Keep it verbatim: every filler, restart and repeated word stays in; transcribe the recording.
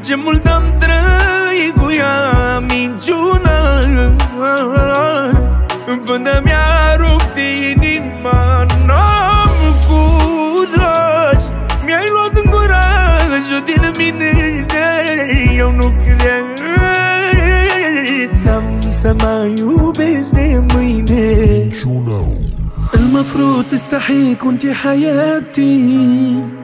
Ce mult am trăit cu ea minciună, până mi-a rupt inima. N-am curaj, mi-ai luat curajul din mine. Eu nu cred, n-am să mai iubesc de mâine. المفروض تستحي كنتي حياتي